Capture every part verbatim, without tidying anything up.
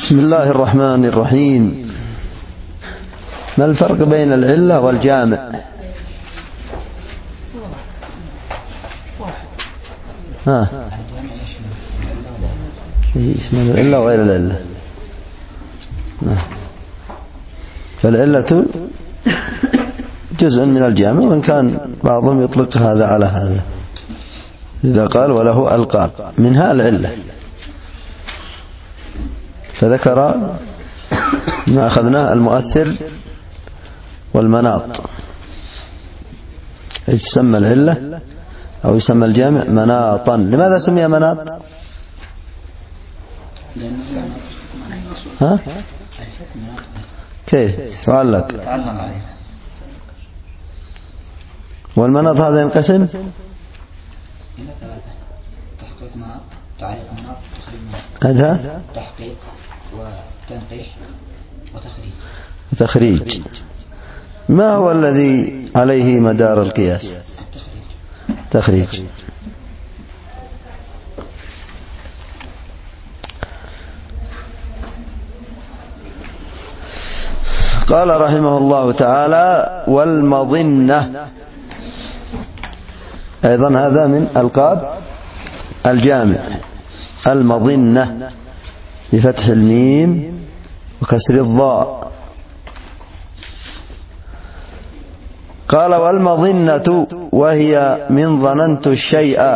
بسم الله الرحمن الرحيم. ما الفرق بين العلة والجامع؟ ها يشمل العلة وغير العلة. فالعلة جزء من الجامع، وإن كان بعضهم يطلق هذا على هذا إذا قال وله ألقاب، منها العلة. فذكر ما أخذناه المؤثر والمناط، يسمى العلة أو يسمى الجامع مناطا. لماذا سمي مناط؟ ها؟ كيف تعلق؟ والمناط هذا ينقسم تحقيق مناط، تعريف مناط، تخريج مناط. هذا تحقيق وتنقيح وتخريج. وتخريج. ما هو الذي عليه مدار القياس؟ التخريج. تخريج. قال رحمه الله تعالى: والمظنة، أيضا هذا من ألقاب الجامع. المظنة بفتح الميم وكسر الضاء. قال: والمظنة وهي من ظننت الشيء،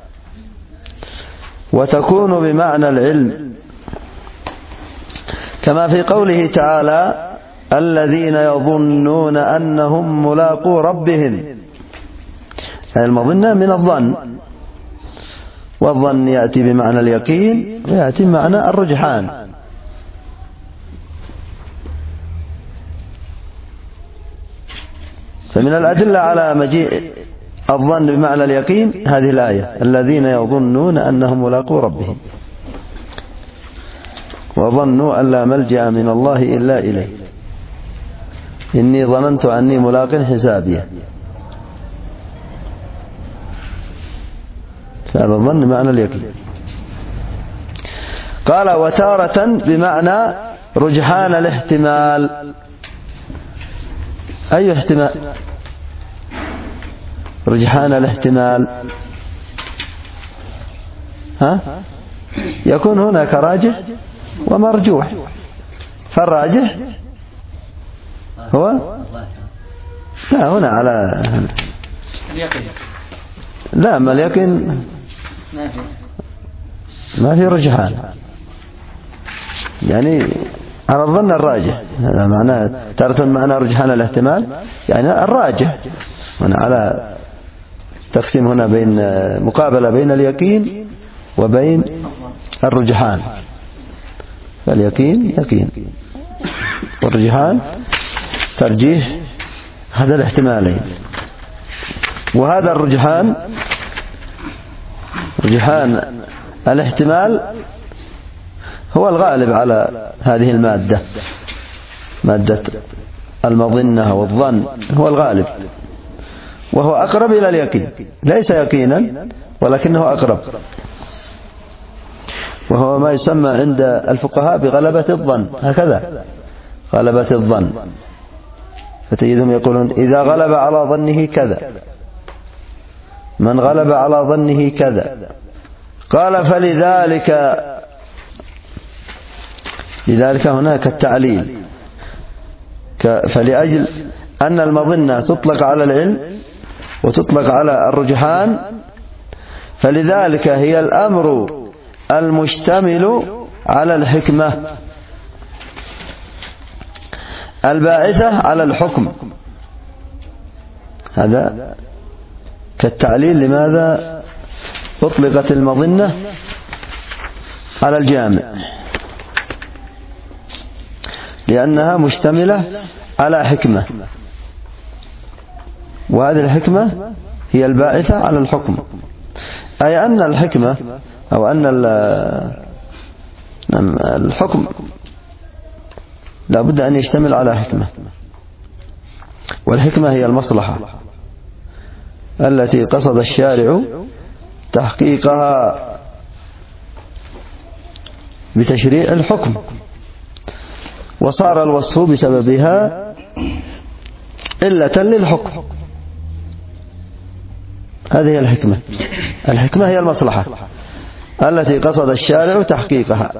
وتكون بمعنى العلم، كما في قوله تعالى: الذين يظنون أنهم ملاقو ربهم. المظنة من الظن، والظن يأتي بمعنى اليقين ويأتي بمعنى الرجحان. فمن الأدلة على مجيء الظن بمعنى اليقين هذه الآية: الذين يظنون أنهم ملاقو ربهم وظنوا أن لا ملجأ من الله إلا إليه إني ظننت أني ملاق حسابيه. فهذا الظن بمعنى اليقين. قال: وتارة بمعنى رجحان الاحتمال. أي احتمال؟ رجحان الاحتمال. ها؟ يكون هناك راجح ومرجوح، فالراجح هو لا هنا على اليقين. لا، ما اليقين ما في رجحان، يعني على الظن الراجح. هذا معناه تارة معنى رجحان الاحتمال، يعني الراجح. هنا على تقسيم هنا بين مقابلة بين اليقين وبين الرجحان. فاليقين يقين، والرجحان ترجيح هذا الاحتمالين. وهذا الرجحان، رجحان الاحتمال، هو الغالب على هذه المادة، مادة المظنة والظن، هو الغالب، وهو أقرب إلى اليقين، ليس يقينا ولكنه أقرب، وهو ما يسمى عند الفقهاء بغلبة الظن. هكذا غلبة الظن، فتجدهم يقولون: إذا غلب على ظنه كذا، من غلب على ظنه كذا. قال: فلذلك لذلك هناك التعليل، فلأجل أن المظنة تطلق على العلم وتطلق على الرجحان، فلذلك هي الأمر المشتمل على الحكمة الباعثة على الحكم. هذا كالتعليل لماذا أطلقت المظنة على الجامع، لأنها مشتملة على حكمة، وهذه الحكمة هي الباعثة على الحكم. أي أن الحكمة أو أن الحكم لا بد أن يشتمل على حكمة، والحكمة هي المصلحة التي قصد الشارع تحقيقها بتشريع الحكم. وصار الوصف بسببها علة للحكم. هذه الحكمة. الحكمة هي المصلحة التي قصد الشارع تحقيقها.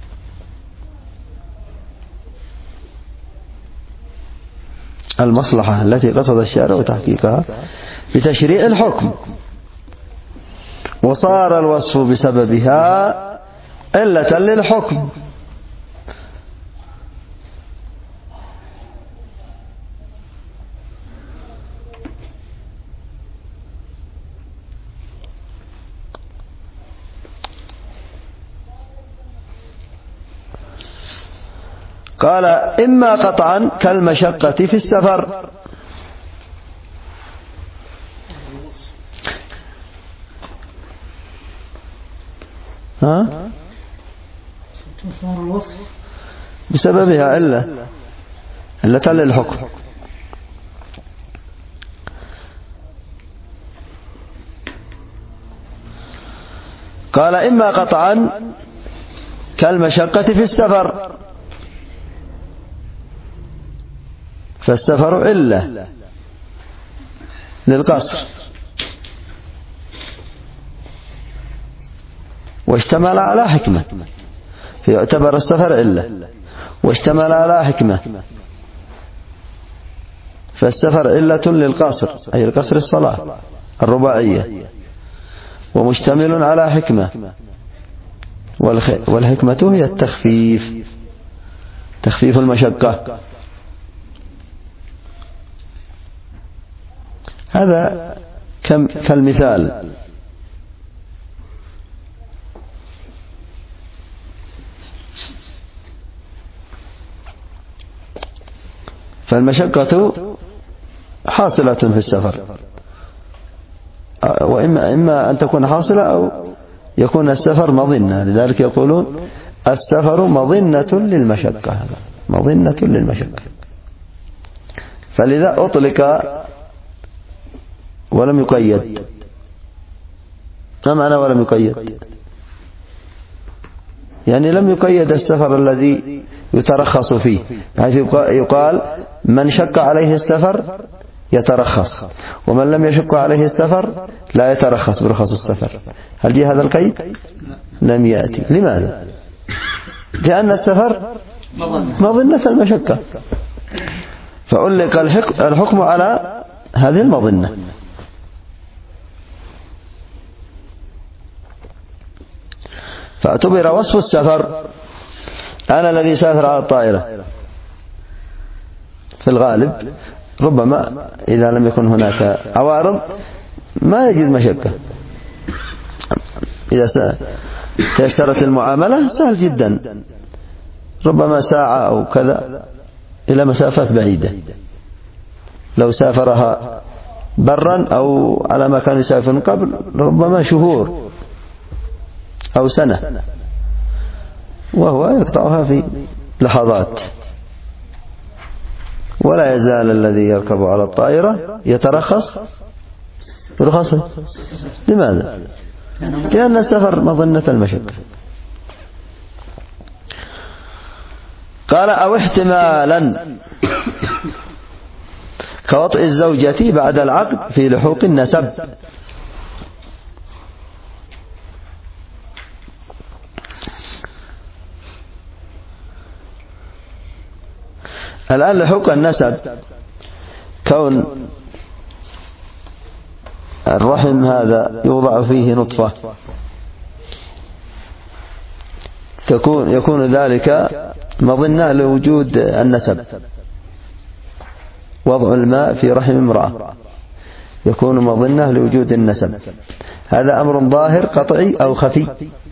المصلحة التي قصد الشارع تحقيقها بتشريع الحكم، وصار الوصف بسببها علة للحكم. قال إما قطعا كالمشقة في السفر. ها؟ بسببها علة علة للحكم. قال إما قطعا كالمشقة في السفر، فالسفر علة للقصر واشتمل على حكمة، فيعتبر السفر علة واشتمل على حكمة، فالسفر علة للقصر أي القصر الصلاة الرباعية، ومشتمل على حكمة، والحكمة هي التخفيف، تخفيف المشقة. هذا كالمثال. فالمشقة حاصلة في السفر، وإما إما أن تكون حاصلة أو يكون السفر مظنة، لذلك يقولون السفر مظنة للمشقة، مظنة للمشقة. فلذا أطلق ولم يقيد. ما معنى ولم يقيد؟ يعني لم يقيد السفر الذي يترخص فيه، حيث يقال من شق عليه السفر يترخص، ومن لم يشق عليه السفر لا يترخص برخص السفر. هل جاء هذا القيد؟ لم يأتي. لماذا؟ لأن السفر مظنة المشقة، فعلق الحكم على هذه المظنة. فاعتبر وصف السفر، أنا الذي سافر على الطائرة في الغالب ربما إذا لم يكن هناك عوارض ما يجد مشقة، إذا تيسرت المعاملة سهل جدا، ربما ساعة أو كذا إلى مسافات بعيدة. لو سافرها برا أو على ما كان يسافر من قبل ربما شهور أو سنة، وهو يقطعها في لحظات. ولا يزال الذي يركب على الطائرة يترخص برخصه. لماذا؟ لأن السفر مظنة المشقة. قال أو احتمالا كوطئ الزوجة بعد العقد في لحوق النسب. الآن لحوق النسب كون الرحم هذا يوضع فيه نطفة، تكون يكون ذلك مظنة لوجود النسب. وضع الماء في رحم امرأة يكون مظنة لوجود النسب. هذا أمر ظاهر قطعي أو خفي؟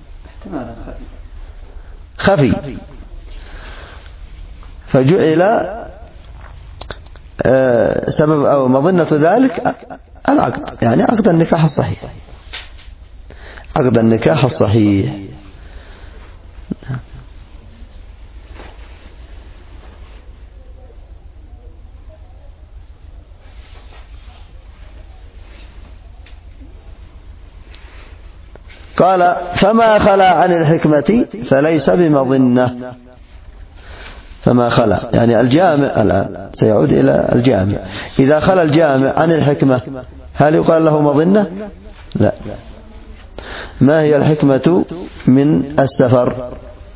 خفي. فجعل سبب أو مظنة ذلك العقد، يعني عقد النكاح الصحيح، عقد النكاح الصحيح. قال فما خلا عن الحكمة فليس بمظنة. فما خلا، يعني الجامع الآن سيعود إلى الجامع. إذا خلا الجامع عن الحكمة هل يقال له مظنة؟ لا. ما هي الحكمة من السفر؟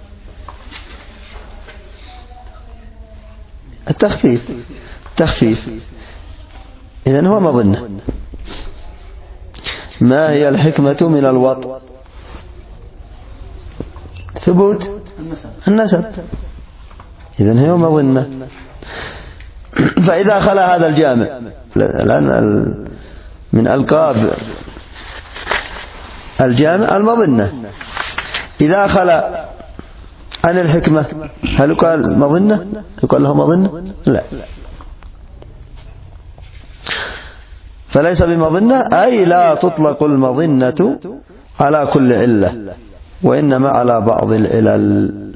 التخفيف، التخفيف، إذن هو مظنة. ما هي الحكمة من الوطء؟ ثبوت النسب، إذن هي مظنة. فإذا خلا هذا الجامع الآن من ألقاب الجامع المظنة، إذا خلا عن الحكمة هل يقال مظنة؟ يقال له مظنة؟ لا. فليس بمظنة، أي لا تطلق المظنة على كل علة، وإنما على بعض العلل،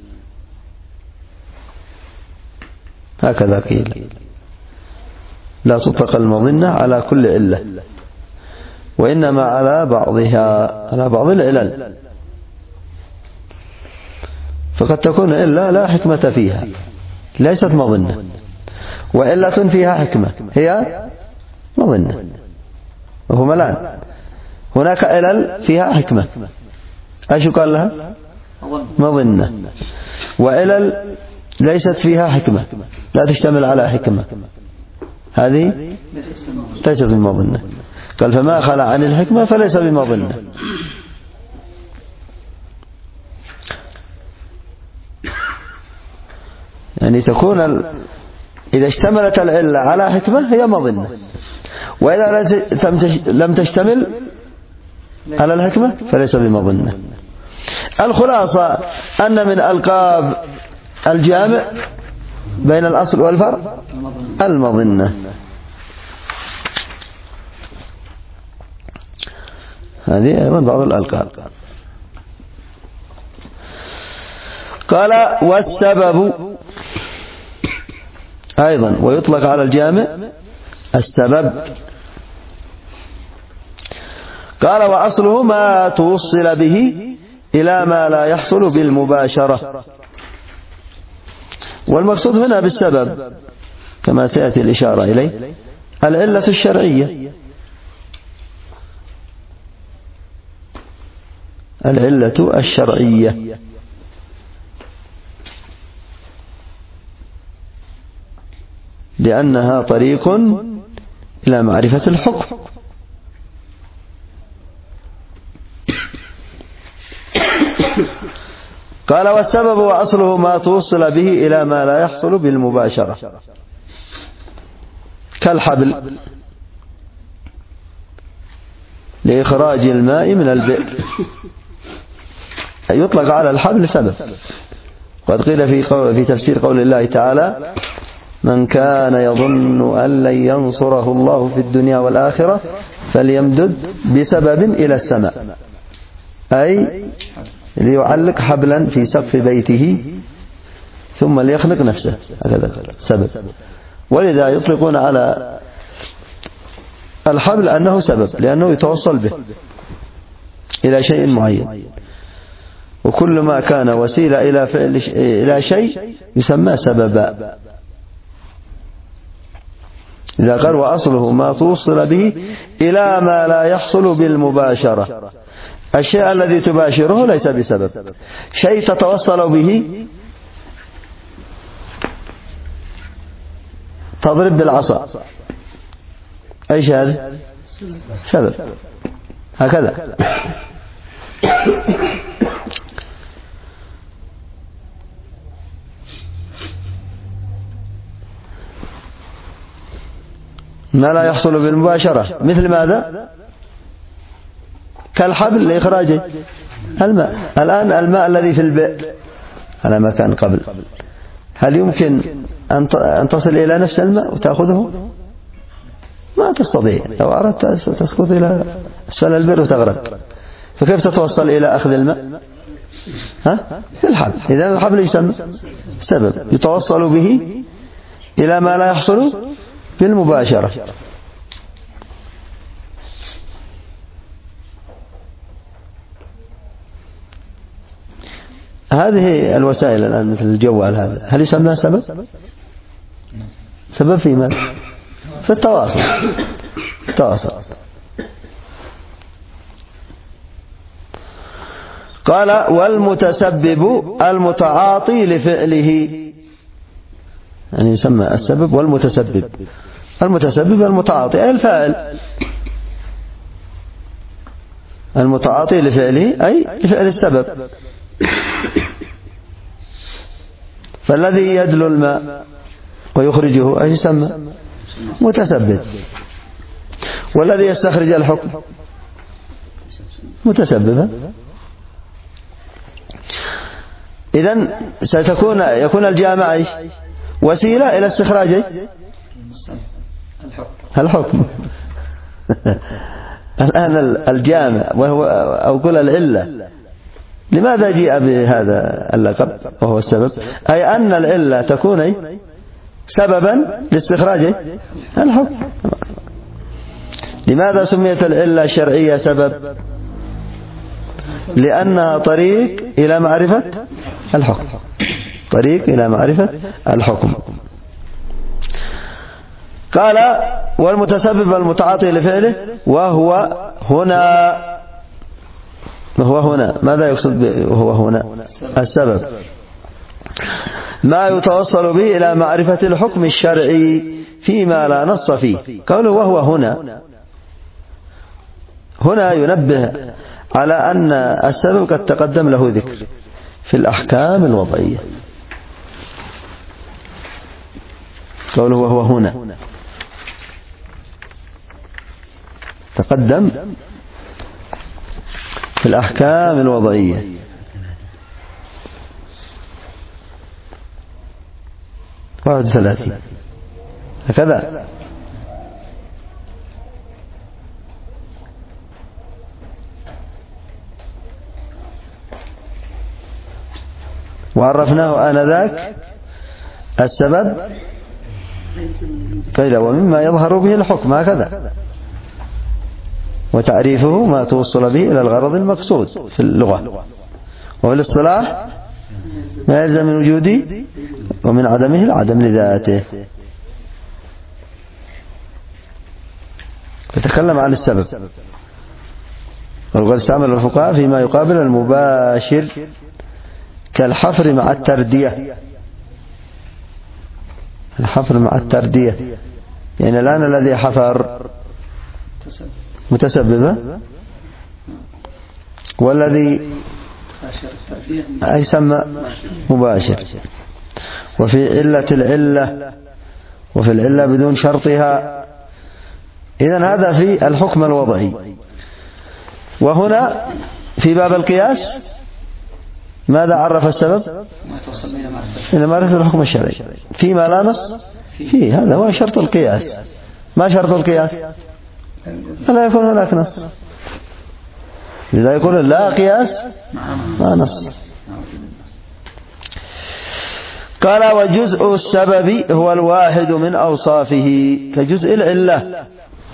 هكذا قيل. لا تطلق المظنة على كل علة، وإنما على بعضها، على بعض العلل. فقد تكون إلا لا حكمة فيها، ليست مظنة، وإلة فيها حكمة هي مظنة. وهما الآن هناك علل فيها حكمة، ايش قال لها؟ مظنة. وعلل ليست فيها حكمة، لا تشتمل على حكمة، هذه ليست بمظنة. قال فما خلا عن الحكمة فليس بمظنة. يعني تكون ال... إذا اشتملت العلة على حكمة هي مظنة، وإذا لم تشتمل على الحكمة فليس بمظنة. الخلاصة أن من ألقاب الجامع بين الأصل والفرع المظنة. هذه أيضا بعض الألقاب. قال والسبب أيضا، ويطلق على الجامع السبب. قال وأصله ما توصل به إلى ما لا يحصل بالمباشرة. والمقصود هنا بالسبب كما سيأتي الإشارة إليه العلة الشرعية، العلة الشرعية، لأنها طريق إلى معرفة الحكم. قال والسبب وأصله ما توصل به إلى ما لا يحصل بالمباشرة، كالحبل لإخراج الماء من البئر، يطلق على الحبل سبب. قد قيل في, في تفسير قول الله تعالى من كان يظن أن لن ينصره الله في الدنيا والآخرة فليمدد بسبب إلى السماء، أي ليعلق حبلا في سقف بيته ثم ليخنق نفسه، هكذا سبب. ولذا يطلقون على الحبل أنه سبب، لأنه يتوصل به إلى شيء معين، وكل ما كان وسيلة إلى فعل إلى شيء يسمى سببا. إذا قال وأصله ما توصل به إلى ما لا يحصل بالمباشرة، الشيء الذي تباشره ليس بسبب، شيء تتوصل به، تضرب بالعصا، أيش هذا؟ سبب، هكذا. ما لا يحصل بالمباشرة مثل ماذا؟ كالحبل لإخراج الماء. الآن الماء الذي في البئر على ما كان قبل، هل يمكن أن تصل إلى نفس الماء وتأخذه؟ ما تستطيع، لو أردت تسقط إلى أسفل البئر وتغرق، فكيف تتوصل إلى أخذ الماء؟ ها؟ في الحبل. إذن الحبل يسمى سبب يتوصل به إلى ما لا يحصل بالمباشرة. هذه الوسائل الآن مثل الجوال هذا، هل يسمى سبب؟ سبب في ماذا؟ في التواصل. التواصل. قال والمتسبب المتعاطي لفعله، يعني يسمى السبب والمتسبب. المتسبب المتعاطي أي الفاعل، المتعاطي لفعله أي لفعل السبب. فالذي يدلو الماء ويخرجه أي يسمى متسبب، والذي يستخرج الحكم متسببا. إذن ستكون يكون الجامع إيش؟ وسيلة إلى استخراج الحكم. الآن الجامع وهو أو كل العلة، لماذا جاء بهذا اللقب وهو السبب؟ أي أن العلة تكون سببا لاستخراج الحكم. لماذا سميت العلة الشرعية سبب؟ لأنها طريق إلى معرفة الحكم، طريق إلى معرفة الحكم. قال والمتسبب المتعاطي لفعله وهو هنا، وهو هنا ماذا يقصد وهو هنا؟ السبب، ما يتوصل به إلى معرفة الحكم الشرعي فيما لا نص فيه. قوله وهو هنا، هنا ينبه على أن السبب قد تقدم له ذكر في الأحكام الوضعية. قوله وهو هنا تقدم في الأحكام الوضعية. واحد وثلاثين هكذا. وعرفناه آنذاك السبب قيل ومما يظهر به الحكم هكذا، وتعريفه ما توصل به إلى الغرض المقصود في اللغة، وفي الاصطلاح ما يلزم من وجوده ومن عدمه العدم لذاته. فتكلم عن السبب، وقد استعمل الفقهاء فيما يقابل المباشر كالحفر مع التردية. الحفر مع التردية يعني الآن الذي حفر متسبب، والذي يسمى مباشر. وفي علة العلة، وفي العلة بدون شرطها. إذن هذا في الحكم الوضعي. وهنا في باب القياس ماذا عرف السبب؟ إلى معرفة الحكم الشرعي فيما لا نص فيه. هذا هو شرط القياس. ما شرط القياس؟ ألا يكون هناك نص. لذا يقول لا قياس ما نص. قال وجزء السبب هو الواحد من أوصافه كجزء العلة،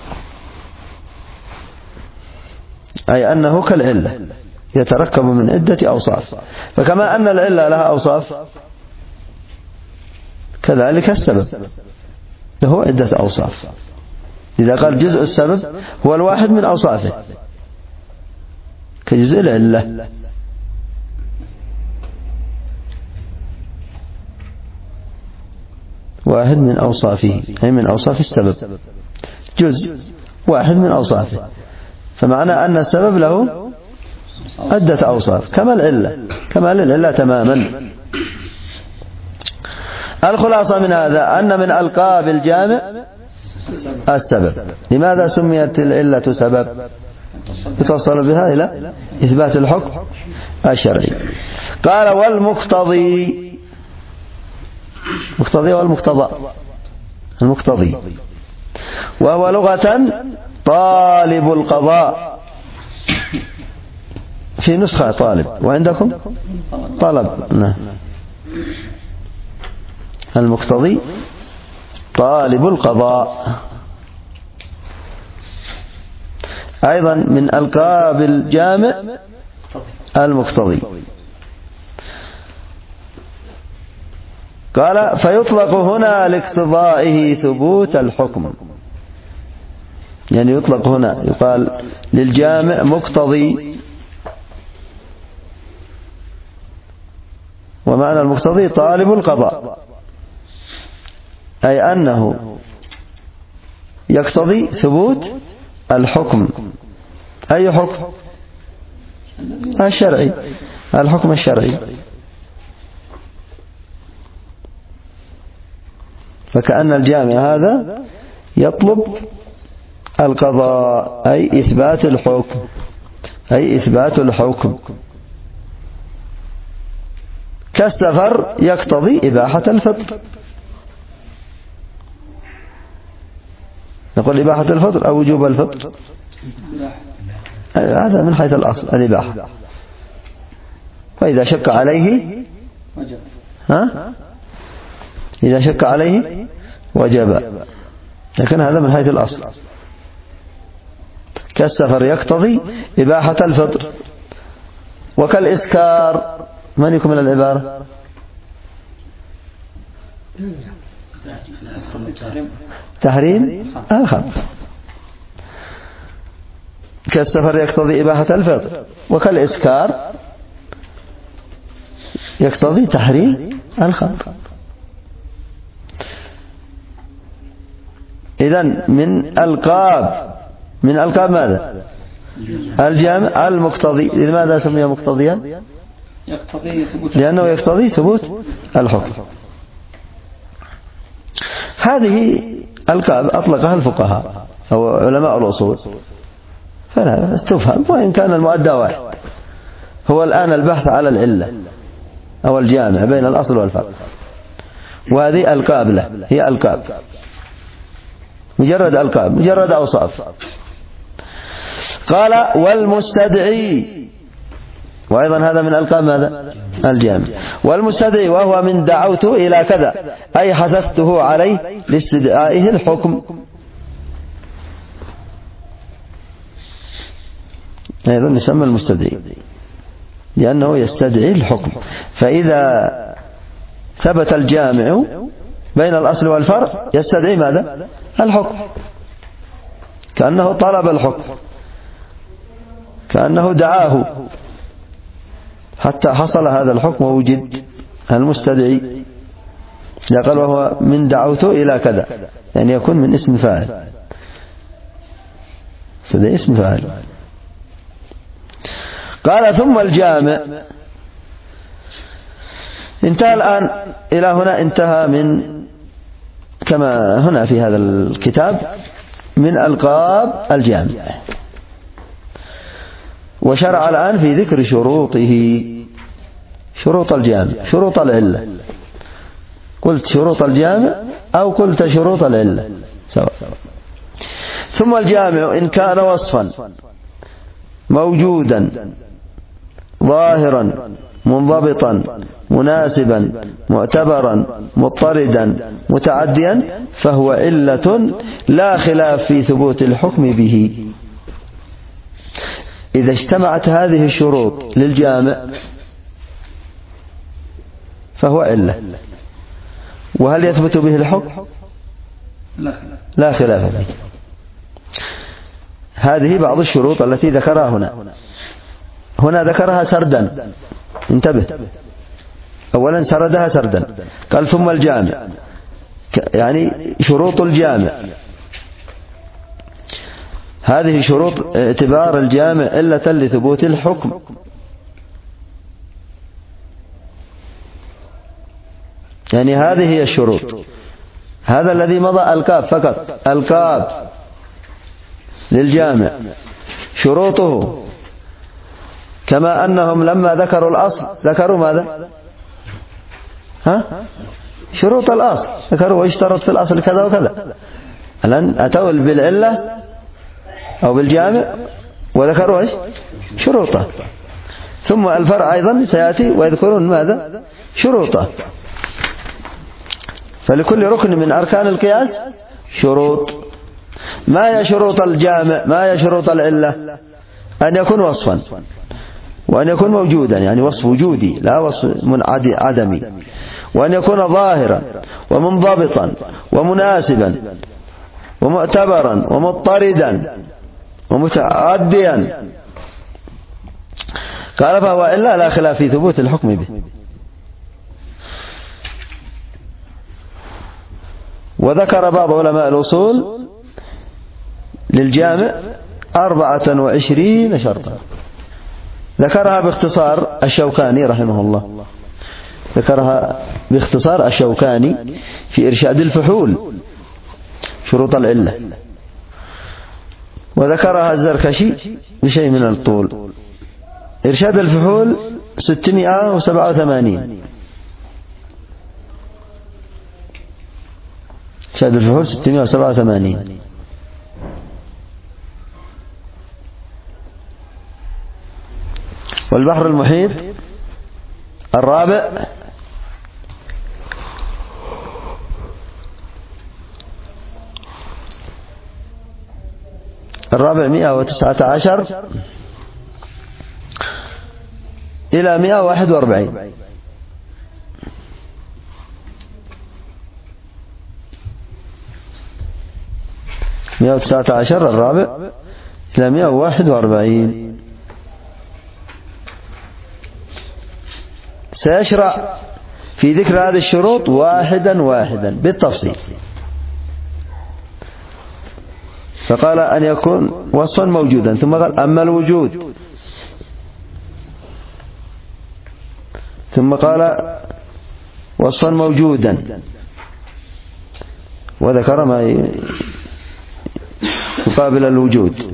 أي أنه كالعلة يتركب من عدة أوصاف. فكما أن العلة لها أوصاف كذلك السبب له عدة أوصاف. إذا قال جزء السبب هو الواحد من أوصافه كجزء العلة. واحد من أوصافه أي من أوصاف السبب، جزء واحد من أوصافه. فمعنى أن السبب له عدة أوصاف كما العلة، كما للعلة تماما. الخلاصة من هذا أن من ألقاب الجامع السبب. لماذا سميت العلة سبب؟ يتوصل بها إلى إثبات الحكم الشرعي. قال والمقتضي، مقتضي والمقتضى، المقتضي وهو لغة طالب القضاء، في نسخة طالب وعندكم طلب. نعم. المقتضي طالب القضاء. أيضا من ألقاب الجامع المقتضي. قال فيطلق هنا لاقتضائه ثبوت الحكم، يعني يطلق هنا يقال للجامع مقتضي، ومعنى المقتضي طالب القضاء، أي أنه يقتضي ثبوت الحكم. أي حكم؟ الشرعي، الحكم الشرعي. فكأن الجامع هذا يطلب القضاء، أي إثبات الحكم، أي إثبات الحكم. كالسفر يقتضي إباحة الفطر، نقول إباحة الفطر أو وجوب الفطر، هذا من حيث الأصل الإباحة. وإذا شك عليه ها إذا شك عليه وجب، لكن هذا من حيث الأصل. كالسفر يقتضي إباحة الفطر. وكالإسكار، من يكمل العبارة؟ تحريم الخمر. كالسفر يقتضي إباحة الفطر، وكالإسكار يقتضي تحريم الخمر. إذن من ألقاب من ألقاب ماذا؟ الجامع المقتضي. لماذا سمي مقتضيا؟ لأنه يقتضي ثبوت الحكم. هذه ألقاب أطلقها الفقهاء أو علماء الأصول، فلا تفهم، وإن كان المؤدى واحد. هو الآن البحث على العلة أو الجامع بين الأصل والفرع، وهذه ألقاب له، هي ألقاب، مجرد ألقاب، مجرد أوصاف. قال والمستدعي، وأيضا هذا من ألقاب ماذا؟ الجامع. والمستدعي وهو من دعوت إلى كذا، أي حثثته عليه لاستدعائه الحكم. أيضا يسمى المستدعي لأنه يستدعي الحكم. فإذا ثبت الجامع بين الأصل والفرع يستدعي ماذا؟ الحكم، كأنه طلب الحكم، كأنه دعاه حتى حصل هذا الحكم ووجد المستدعي. قال وهو من دعوت إلى كذا، يعني يكون من اسم فاعل، استدعي اسم فاعل. قال ثم الجامع. انتهى الآن إلى هنا، انتهى من كما هنا في هذا الكتاب من ألقاب الجامع، وشرع الآن في ذكر شروطه، شروط الجامع، شروط العلة. قلت شروط الجامع أو قلت شروط العلة سواء. ثم الجامع إن كان وصفا موجودا ظاهرا منضبطا مناسبا معتبرا مضطردا متعديا فهو علة لا خلاف في ثبوت الحكم به. إذا اجتمعت هذه الشروط للجامع فهو علة. وهل يثبت به الحكم؟ لا خلاف فيه. هذه بعض الشروط التي ذكرها هنا. هنا ذكرها سردا، انتبه، أولا سردها سردا. قال ثم الجامع، يعني شروط الجامع. هذه شروط اعتبار الجامع علة لثبوت الحكم. يعني هذه هي الشروط. هذا الذي مضى الكاب فقط، الكاب للجامع شروطه، كما أنهم لما ذكروا الأصل ذكروا ماذا؟ ها؟ شروط الأصل، ذكروا ويشترط في الأصل كذا وكذا. الآن أتوا بالعلة أو بالجامع وذكروا إيش؟ شروطه. ثم الفرع أيضا سيأتي ويذكرون ماذا؟ شروطه. فلكل ركن من أركان القياس شروط. ما هي شروط الجامع؟ ما هي شروط العلة؟ أن يكون وصفا، وأن يكون موجودا، يعني وصف وجودي لا وصف عدمي، وأن يكون ظاهرا ومنضبطا ومناسبا ومعتبرا ومضطردا ومتعديا. قال فهو إلا لا خلاف في ثبوت الحكم به. وذكر بعض علماء الأصول للجامع أربعة وعشرين شرطا، ذكرها باختصار الشوكاني رحمه الله، ذكرها باختصار الشوكاني في إرشاد الفحول شروط العلة، وذكرها الزركشي بشيء من الطول. إرشاد الفحول ستمائة وسبعة وثمانين، إرشاد الفحول ستمائة وسبعة وثمانين. والبحر المحيط الرابع الرابع مئة وتسعة عشر إلى مئة وواحد وأربعين. مئة وتسعة عشر الرابع إلى مئة وواحد وأربعين. سيشرع في ذكر هذه الشروط واحدا واحدا بالتفصيل. فقال أن يكون وصفا موجودا، ثم قال أما الوجود، ثم قال وصفا موجودا، وذكر ما يقابل الوجود.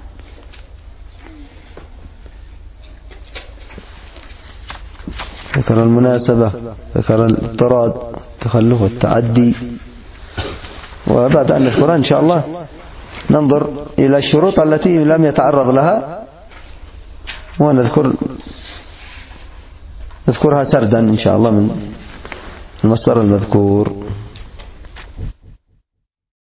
ذكر المناسبة، ذكر الاضطراد، التخلف والتعدي. وبعد أن نذكرها إن شاء الله ننظر إلى الشروط التي لم يتعرض لها ونذكر نذكرها سردا إن شاء الله من المصدر المذكور.